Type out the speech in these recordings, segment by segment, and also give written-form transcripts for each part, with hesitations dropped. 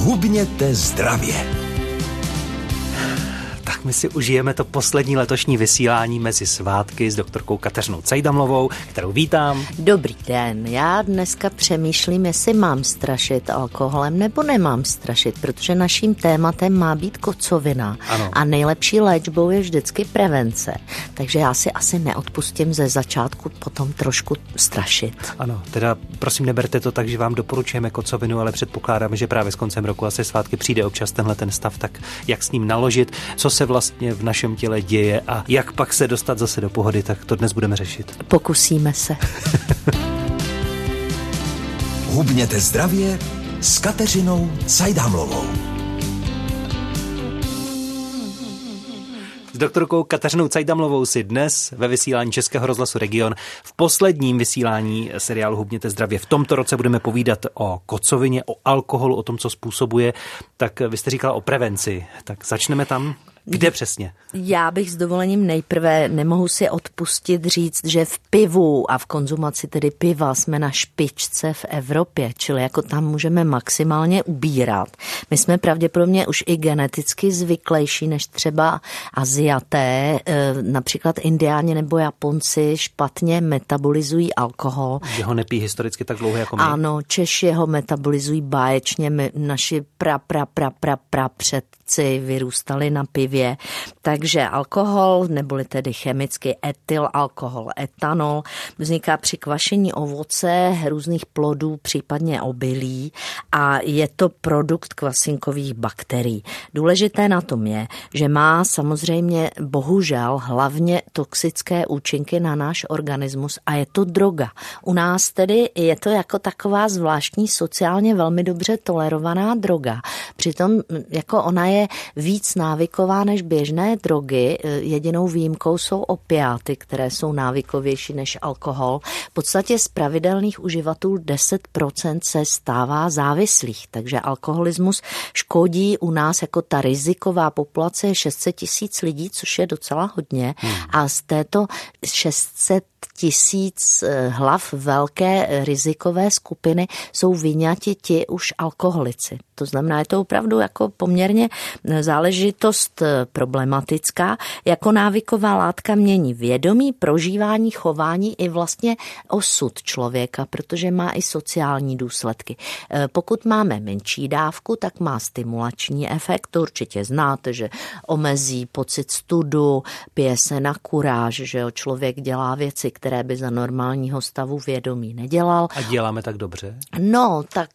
Hubněte zdravě. Tak my si užijeme to poslední letošní vysílání mezi svátky s doktorkou Kateřinou Cajdamlovou, kterou vítám. Dobrý den, já dneska přemýšlím, jestli mám strašit alkoholem nebo nemám strašit, protože naším tématem má být kocovina. Ano. A nejlepší léčbou je vždycky prevence. Takže já si asi neodpustím ze začátku potom trošku strašit. Ano, teda prosím neberte to tak, že vám doporučujeme kocovinu, ale předpokládáme, že právě s koncem roku a se svátky přijde občas tenhle ten stav, tak jak s ním naložit, co se vlastně v našem těle děje a jak pak se dostat zase do pohody, tak to dnes budeme řešit. Pokusíme se. Hubněte zdravě s Kateřinou Cajdamlovou. S doktorkou Kateřinou Cajdamlovou si dnes ve vysílání Českého rozhlasu Region v posledním vysílání seriálu Hubněte zdravě v tomto roce budeme povídat o kocovině, o alkoholu, o tom, co způsobuje. Tak vy jste říkala o prevenci, tak začneme tam. Kde přesně? Já bych s dovolením nejprve nemohu si odpustit říct, že v pivu a v konzumaci tedy piva jsme na špičce v Evropě, čili jako tam můžeme maximálně ubírat. My jsme pravděpodobně už i geneticky zvyklejší než třeba Aziaté, například Indiáni nebo Japonci špatně metabolizují alkohol. Že ho nepí historicky tak dlouho jako my. Ano, Češi ho metabolizují báječně, naši předci vyrůstali na pivě. Takže alkohol, neboli tedy chemicky etylalkohol, etanol, vzniká při kvašení ovoce, různých plodů, případně obilí a je to produkt kvasinkových bakterií. Důležité na tom je, že má samozřejmě bohužel hlavně toxické účinky na náš organismus a je to droga. U nás tedy je to jako taková zvláštní sociálně velmi dobře tolerovaná droga. Přitom jako ona je víc návyková než běžné drogy. Jedinou výjimkou jsou opiáty, které jsou návykovější než alkohol. V podstatě z pravidelných uživatelů 10% se stává závislých, takže alkoholismus škodí u nás jako ta riziková populace je 600 000 lidí, což je docela hodně. A z této 600 000 hlav velké rizikové skupiny jsou vyňati ti už alkoholici. To znamená, je to opravdu jako poměrně záležitost problematická. Jako návyková látka mění vědomí, prožívání, chování i vlastně osud člověka, protože má i sociální důsledky. Pokud máme menší dávku, tak má stimulační efekt. To určitě znáte, že omezí pocit studu, pije se na kuráž, že jo, člověk dělá věci, které by za normálního stavu vědomí nedělal. A děláme tak dobře? No, tak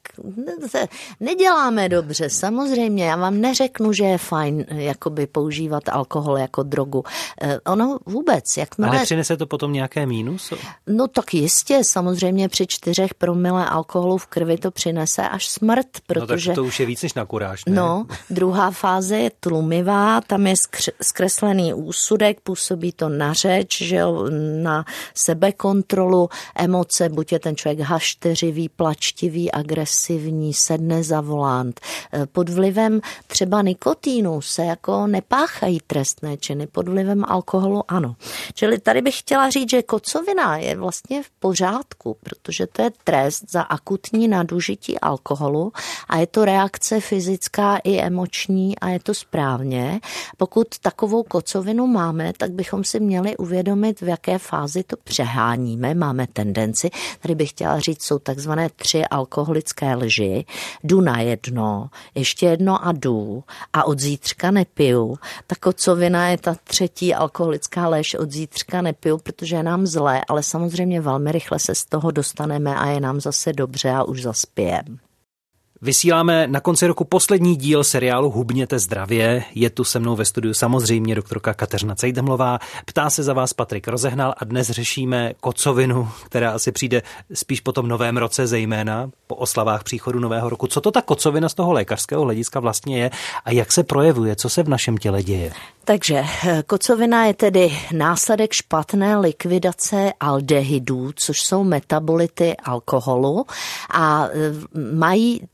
neděláme dobře. Samozřejmě, já vám neřeknu, že je fajn jakoby používat alkohol jako drogu. Ono vůbec, jakmile... Ale přinese to potom nějaké mínus? No tak jistě, samozřejmě při 4 promile alkoholu v krvi to přinese až smrt, protože... No tak to už je víc než na kuráž, ne? No, druhá fáze je tlumivá, tam je zkreslený úsudek, působí to na řeč, že jo, na sebekontrolu, emoce, buď je ten člověk hašteřivý, plačtivý, agresivní, sedne za volant. Pod vlivem třeba nikotínu se jako nepáchají trestné činy, pod vlivem alkoholu ano. Čili tady bych chtěla říct, že kocovina je vlastně v pořádku, protože to je trest za akutní nadužití alkoholu a je to reakce fyzická i emoční a je to správně. Pokud takovou kocovinu máme, tak bychom si měli uvědomit, v jaké fázi to přeháníme, máme tendenci. Tady bych chtěla říct, jsou takzvané 3 alkoholické lži. Jdu na jedno, ještě jedno a jdu a od zítřka nepiju. Ta kocovina je ta 3. alkoholická lež, od zítřka nepiju, protože je nám zlé, ale samozřejmě velmi rychle se z toho dostaneme a je nám zase dobře a už zaspijeme. Vysíláme na konci roku poslední díl seriálu Hubněte zdravě. Je tu se mnou ve studiu samozřejmě doktorka Kateřina Cajdamlová. Ptá se za vás Patrik Rozehnal a dnes řešíme kocovinu, která asi přijde spíš po tom novém roce, zejména po oslavách příchodu nového roku. Co to ta kocovina z toho lékařského hlediska vlastně je a jak se projevuje, co se v našem těle děje? Takže kocovina je tedy následek špatné likvidace aldehydů, což jsou metabolity alkoholu a mají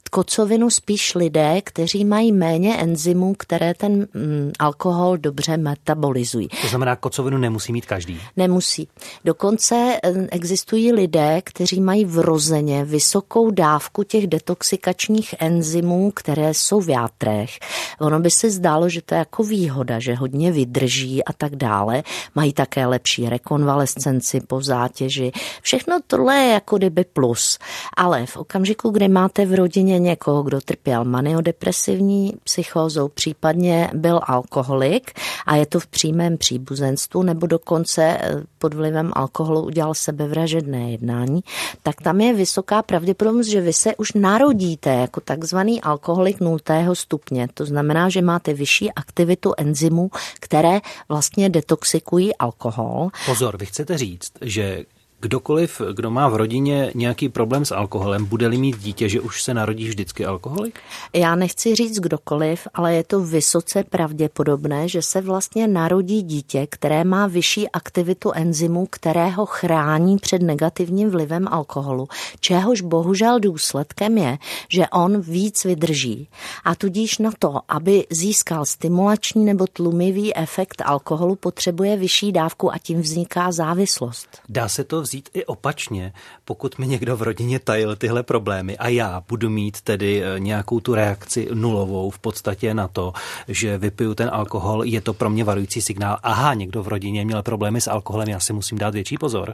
kocovinu spíš lidé, kteří mají méně enzymů, které ten alkohol dobře metabolizují. To znamená, kocovinu nemusí mít každý? Nemusí. Dokonce existují lidé, kteří mají vrozeně vysokou dávku těch detoxikačních enzymů, které jsou v játrech. Ono by se zdálo, že to je jako výhoda, že hodně vydrží a tak dále. Mají také lepší rekonvalescenci po zátěži. Všechno tohle je jako kdyby plus. Ale v okamžiku, kdy máte v rodině někoho, kdo trpěl maniodepresivní psychózou, případně byl alkoholik a je to v přímém příbuzenstvu nebo dokonce pod vlivem alkoholu udělal sebevražedné jednání, tak tam je vysoká pravděpodobnost, že vy se už narodíte jako takzvaný alkoholik 0. stupně. To znamená, že máte vyšší aktivitu enzymů, které vlastně detoxikují alkohol. Pozor, vy chcete říct, že kdokoliv, kdo má v rodině nějaký problém s alkoholem, bude-li mít dítě, že už se narodí vždycky alkoholik? Já nechci říct kdokoliv, ale je to vysoce pravděpodobné, že se vlastně narodí dítě, které má vyšší aktivitu enzymů, které ho chrání před negativním vlivem alkoholu, čehož bohužel důsledkem je, že on víc vydrží. A tudíž na to, aby získal stimulační nebo tlumivý efekt alkoholu, potřebuje vyšší dávku a tím vzniká závislost. Dá se to vzít i opačně, pokud mi někdo v rodině tajil tyhle problémy a já budu mít tedy nějakou tu reakci nulovou v podstatě na to, že vypiju ten alkohol, je to pro mě varující signál. Aha, někdo v rodině měl problémy s alkoholem, já si musím dát větší pozor.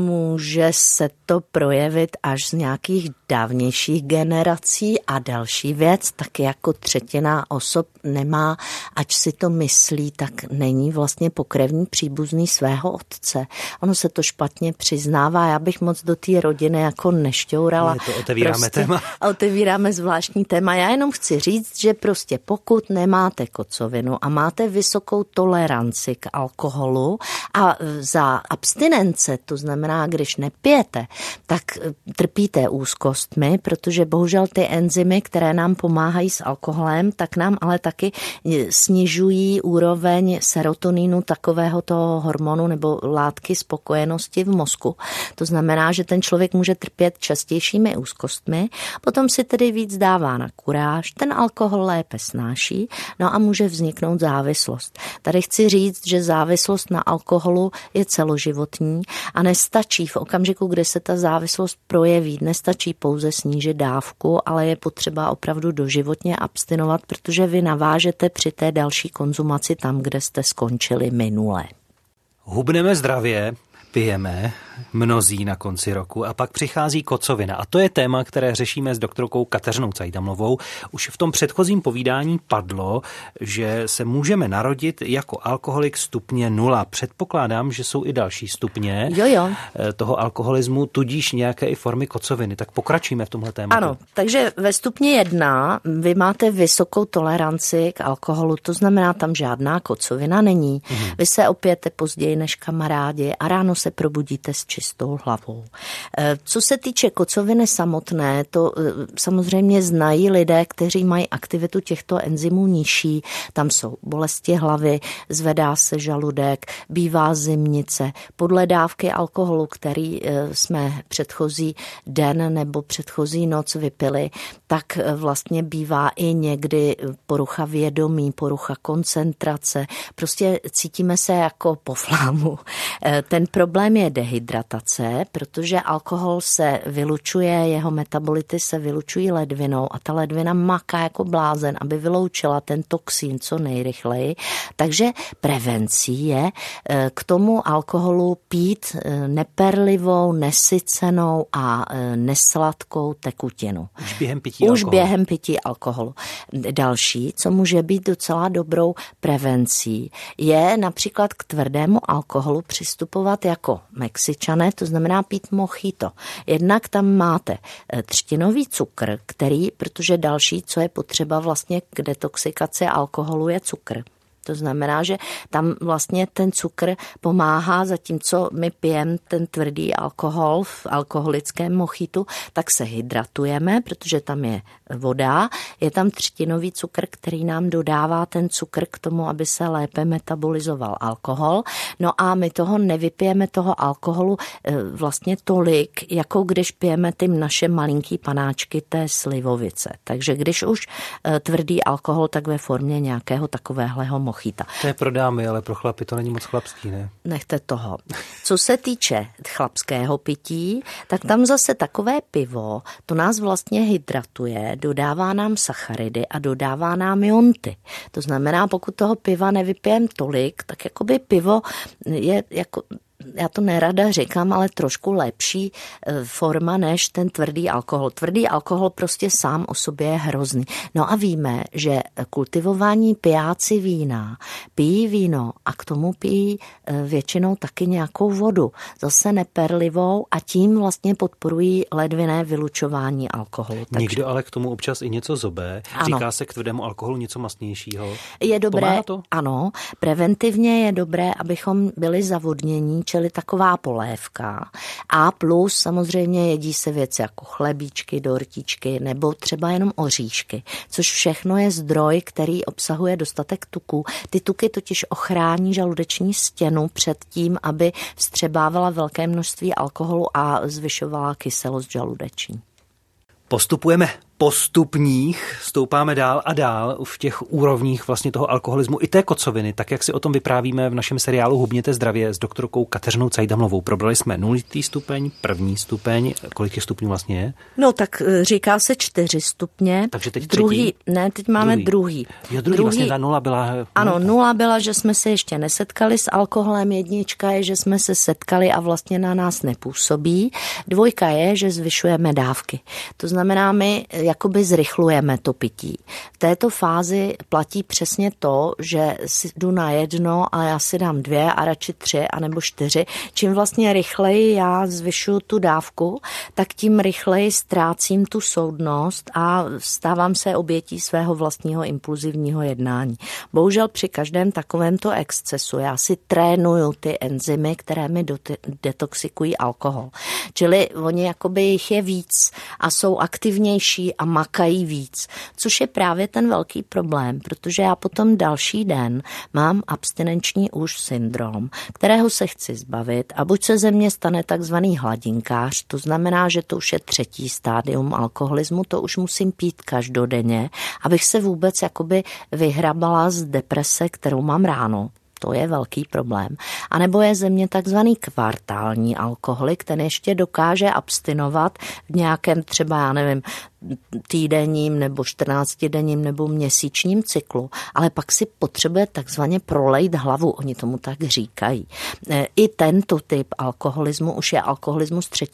Může se to projevit až z nějakých dávnějších generací a další věc, tak jako 1/3 osob nemá, ač si to myslí, tak není vlastně pokrevní příbuzný svého otce. Ono se to špatně přiznává, já bych moc do té rodiny jako nešťourala. To otevíráme téma. Otevíráme zvláštní téma. Já jenom chci říct, že prostě pokud nemáte kocovinu a máte vysokou toleranci k alkoholu a za abstinence, to znamená, když nepijete, tak trpíte úzkostmi, protože bohužel ty enzymy, které nám pomáhají s alkoholem, tak nám ale taky snižují úroveň serotoninu, takového toho hormonu nebo látky spokojenosti v mozku. To znamená, že ten člověk může trpět častějšími úzkostmi, potom si tedy víc dává na kuráž, ten alkohol lépe snáší, no a může vzniknout závislost. Tady chci říct, že závislost na alkoholu je celoživotní a nestačí v okamžiku, kdy se ta závislost projeví, nestačí pouze snížit dávku, ale je potřeba opravdu doživotně abstinovat, protože vy navážete při té další konzumaci tam, kde jste skončili minule. Hubneme zdravě, pijeme mnozí na konci roku a pak přichází kocovina. A to je téma, které řešíme s doktorkou Kateřinou Cajdamlovou. Už v tom předchozím povídání padlo, že se můžeme narodit jako alkoholik stupně 0. Předpokládám, že jsou i další stupně toho alkoholismu, tudíž nějaké i formy kocoviny. Tak pokračujeme v tomhle tématu. Ano, takže ve stupni 1 vy máte vysokou toleranci k alkoholu, to znamená, tam žádná kocovina není. Vy se opijete později než kamarádi a ráno se probudíte s čistou hlavou. Co se týče kocoviny samotné, to samozřejmě znají lidé, kteří mají aktivitu těchto enzymů nižší. Tam jsou bolesti hlavy, zvedá se žaludek, bývá zimnice. Podle dávky alkoholu, který jsme předchozí den nebo předchozí noc vypili, tak vlastně bývá i někdy porucha vědomí, porucha koncentrace. Prostě cítíme se jako po flámu. Ten problém je dehydratace, protože alkohol se vylučuje, jeho metabolity se vylučují ledvinou a ta ledvina maká jako blázen, aby vyloučila ten toxín co nejrychleji. Takže prevencí je k tomu alkoholu pít neperlivou, nesycenou a nesladkou tekutinu. Už během pití alkoholu. Další, co může být docela dobrou prevencí, je například k tvrdému alkoholu přistupovat jako Mexičané, to znamená pít mojito. Jednak tam máte třtinový cukr, který, protože další, co je potřeba vlastně k detoxikaci alkoholu, je cukr. To znamená, že tam vlastně ten cukr pomáhá, zatímco my pijeme ten tvrdý alkohol v alkoholickém mochitu, tak se hydratujeme, protože tam je voda, je tam třtinový cukr, který nám dodává ten cukr k tomu, aby se lépe metabolizoval alkohol. No a my toho nevypijeme, toho alkoholu vlastně tolik, jako když pijeme ty naše malinký panáčky té slivovice. Takže když už tvrdý alkohol, tak ve formě nějakého takového mochita. To je pro dámy, ale pro chlapy to není moc chlapský, ne? Nechte toho. Co se týče chlapského pití, tak tam zase takové pivo, to nás vlastně hydratuje, dodává nám sacharidy a dodává nám jonty. To znamená, pokud toho piva nevypijeme tolik, tak jakoby pivo je jako... Já to nerada říkám, ale trošku lepší forma než ten tvrdý alkohol. Tvrdý alkohol prostě sám o sobě je hrozný. No a víme, že kultivování pijáci vína pijí víno a k tomu pijí většinou taky nějakou vodu. Zase neperlivou a tím vlastně podporují ledvinné vylučování alkoholu. Takže... Někdo ale k tomu občas i něco zobé. Říká se k tvrdému alkoholu něco mastnějšího. Je dobré, pomáhá to? Ano, preventivně je dobré, abychom byli zavodnění, čili taková polévka. A plus samozřejmě jedí se věci jako chlebíčky, dortičky nebo třeba jenom oříšky, což všechno je zdroj, který obsahuje dostatek tuků. Ty tuky totiž ochrání žaludeční stěnu před tím, aby vstřebávala velké množství alkoholu a zvyšovala kyselost žaludeční. Postupujeme postupních, stoupáme dál a dál v těch úrovních vlastně toho alkoholismu i té kocoviny, tak jak si o tom vyprávíme v našem seriálu Hubněte zdravě s doktorkou Kateřinou Cajdamlovou. Probrali jsme 0. stupeň, 1. stupeň, kolik těch stupňů vlastně je? No tak říká se 4 stupně. Takže teď druhý, ne, teď máme druhý. Jo, druhý vlastně ta 0 byla... Ano, 0 byla, že jsme se ještě nesetkali s alkoholem, 1 je, že jsme se setkali a vlastně na nás nepůsobí. 2 je, že zvyšujeme dávky. To znamená, my jakoby zrychlujeme to pití. V této fázi platí přesně to, že si jdu na 1 a já si dám 2 a radši 3 anebo 4. Čím vlastně rychleji já zvyšuju tu dávku, tak tím rychleji ztrácím tu soudnost a stávám se obětí svého vlastního impulzivního jednání. Bohužel při každém takovémto excesu já si trénuju ty enzymy, které mi detoxikují alkohol. Čili oni jakoby jich je víc a jsou aktivnější a makají víc, což je právě ten velký problém, protože já potom další den mám abstinenční už syndrom, kterého se chci zbavit a buď se ze mě stane takzvaný hladinkář, to znamená, že to už je 3. stádium alkoholismu, to už musím pít každodenně, abych se vůbec jakoby vyhrabala z deprese, kterou mám ráno. To je velký problém. A nebo je ze mě takzvaný kvartální alkoholik, ten ještě dokáže abstinovat v nějakém třeba, já nevím, týdenním nebo 14denním nebo měsíčním cyklu, ale pak si potřebuje takzvaně prolejt hlavu, oni tomu tak říkají. I tento typ alkoholismu už je alkoholismus 3.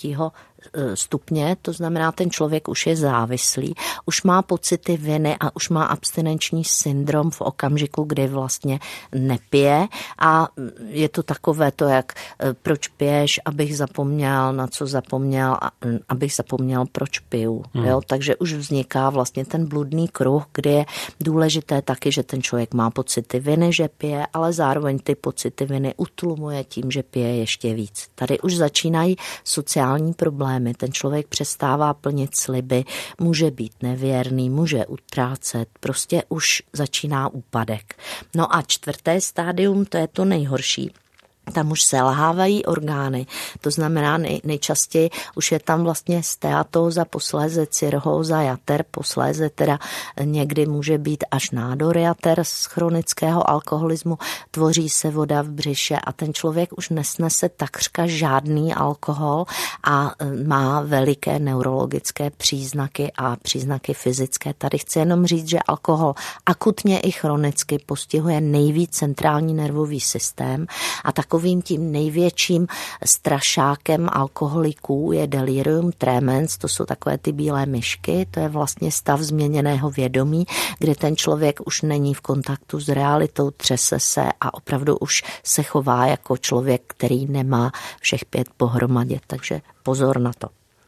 stupně, to znamená, ten člověk už je závislý, už má pocity viny a už má abstinenční syndrom v okamžiku, kdy vlastně nepije a je to takové to, jak proč piješ, abych zapomněl, na co zapomněl, abych zapomněl, proč piju. Jo? Takže už vzniká vlastně ten bludný kruh, kde je důležité taky, že ten člověk má pocity viny, že pije, ale zároveň ty pocity viny utlumuje tím, že pije ještě víc. Tady už začínají sociální problémy. Ten člověk přestává plnit sliby, může být nevěrný, může utrácet, prostě už začíná úpadek. No a 4. stádium, to je to nejhorší. Tam už selhávají orgány, to znamená nejčastěji už je tam vlastně steatóza, posléze cirhóza jater, posléze teda někdy může být až nádor jater z chronického alkoholismu, tvoří se voda v břiše a ten člověk už nesnese takřka žádný alkohol a má veliké neurologické příznaky a příznaky fyzické. Tady chci jenom říct, že alkohol akutně i chronicky postihuje nejvíc centrální nervový systém a takovým tím největším strašákem alkoholiků je delirium tremens, to jsou takové ty bílé myšky, to je vlastně stav změněného vědomí, kde ten člověk už není v kontaktu s realitou, třese se a opravdu už se chová jako člověk, který nemá všech 5 pohromadě, takže pozor na to.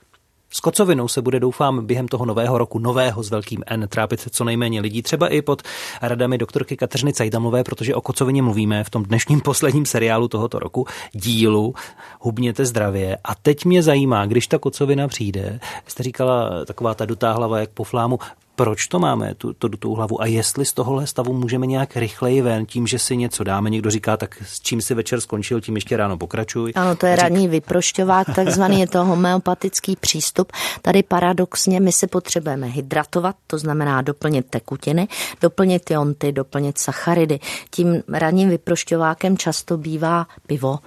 S kocovinou se bude, doufám, během toho nového roku, nového s velkým N, trápit co nejméně lidí, třeba i pod radami doktorky Kateřiny Cajdamlové, protože o kocovině mluvíme v tom dnešním posledním seriálu tohoto roku, dílu Hubněte zdravě. A teď mě zajímá, když ta kocovina přijde, jste říkala taková ta dutá hlava jak po flámu, proč to máme, tu dutou hlavu a jestli z tohohle stavu můžeme nějak rychleji ven tím, že si něco dáme. Někdo říká, tak s čím si večer skončil, tím ještě ráno pokračuj. Ano, to je ranní vyprošťovák, takzvaný je to homeopatický přístup. Tady paradoxně my si potřebujeme hydratovat, to znamená doplnit tekutiny, doplnit jonty, doplnit sacharidy. Tím ranním vyprošťovákem často bývá pivo,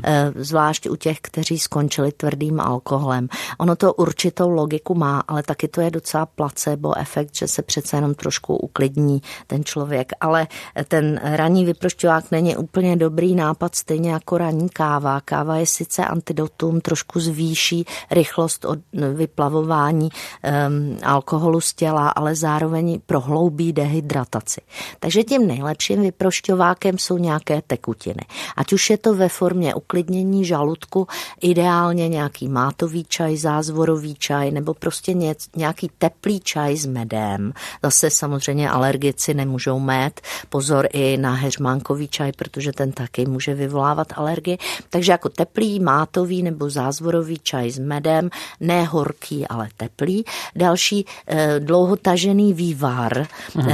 zvlášť u těch, kteří skončili tvrdým alkoholem. Ono to určitou logiku má, ale taky to je docela placebo efekt, že se přece jenom trošku uklidní ten člověk, ale ten ranní vyprošťovák není úplně dobrý nápad, stejně jako ranní káva. Káva je sice antidotum, trošku zvýší rychlost od vyplavování alkoholu z těla, ale zároveň prohloubí dehydrataci. Takže tím nejlepším vyprošťovákem jsou nějaké tekutiny. Ať už je to ve formě uklidnění žaludku, ideálně nějaký mátový čaj, zázvorový čaj, nebo prostě nějaký teplý čaj s medem. Zase samozřejmě alergici nemůžou mét. Pozor i na heřmánkový čaj, protože ten taky může vyvolávat alergii. Takže jako teplý, mátový nebo zázvorový čaj s medem, ne horký, ale teplý. Další dlouhotažený vývar,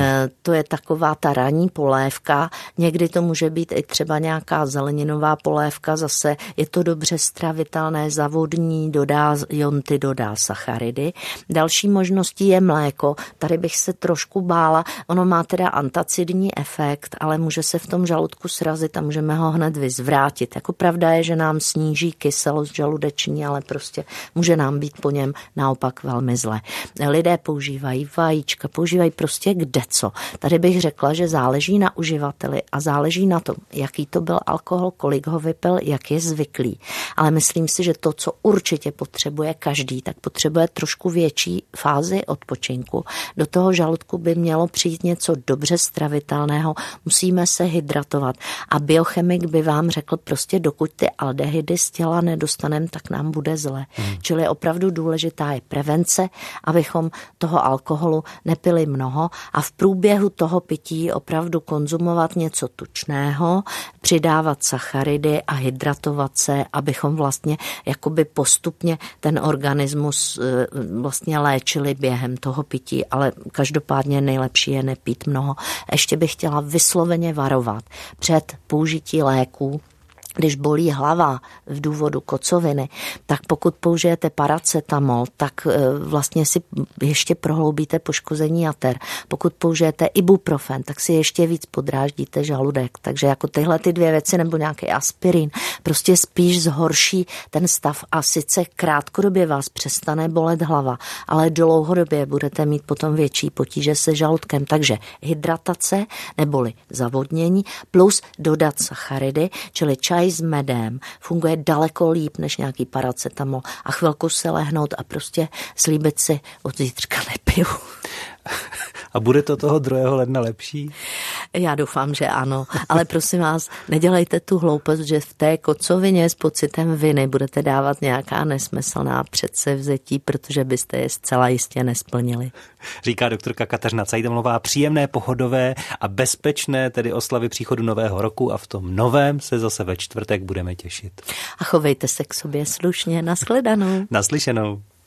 to je taková ta ranní polévka. Někdy to může být i třeba nějaká zeleninová polévka, zase je to dobře stravitelné, zavodní, dodá jonty, dodá sacharidy. Další možností je mléko. Tady bych se trošku bála. Ono má teda antacidní efekt, ale může se v tom žaludku srazit a můžeme ho hned vyzvrátit. Jako pravda je, že nám sníží kyselost žaludeční, ale prostě může nám být po něm naopak velmi zle. Lidé používají vajíčka, používají prostě kdeco. Tady bych řekla, že záleží na uživateli a záleží na tom, jaký to byl alkohol, kolik ho vypil, jak je zvyklý. Ale myslím si, že to, co určitě potřebuje každý, tak potřebuje trošku větší fázi odpočinku. Do toho žaludku by mělo přijít něco dobře stravitelného, musíme se hydratovat. A biochemik by vám řekl prostě, dokud ty aldehydy z těla nedostaneme, tak nám bude zle. Čili opravdu důležitá je prevence, abychom toho alkoholu nepili mnoho a v průběhu toho pití opravdu konzumovat něco tučného, přidávat sacharidy a hydratovat se, abychom vlastně jakoby postupně ten organismus vlastně léčili během toho pití, ale každopádně nejlepší je nepít mnoho. Ještě bych chtěla vysloveně varovat před použití léků. Když bolí hlava v důvodu kocoviny, tak pokud použijete paracetamol, tak vlastně si ještě prohloubíte poškození jater. Pokud použijete ibuprofen, tak si ještě víc podráždíte žaludek. Takže jako tyhle ty dvě věci nebo nějaký aspirin prostě spíš zhorší ten stav a sice krátkodobě vás přestane bolet hlava, ale dlouhodobě budete mít potom větší potíže se žaludkem. Takže hydratace neboli zavodnění plus dodat sacharidy, čili čaj s medem funguje daleko líp než nějaký paracetamol a chvilku se lehnout a prostě slíbit si od zítřka nepiju. A bude to toho 2. ledna lepší? Já doufám, že ano, ale prosím vás, nedělejte tu hloupost, že v té kocovině s pocitem viny budete dávat nějaká nesmyslná předsevzetí, protože byste je zcela jistě nesplnili. Říká doktorka Kateřina Cajdamlová, příjemné, pohodové a bezpečné tedy oslavy příchodu nového roku a v tom novém se zase ve čtvrtek budeme těšit. A chovejte se k sobě slušně, nashledanou. Naslyšenou.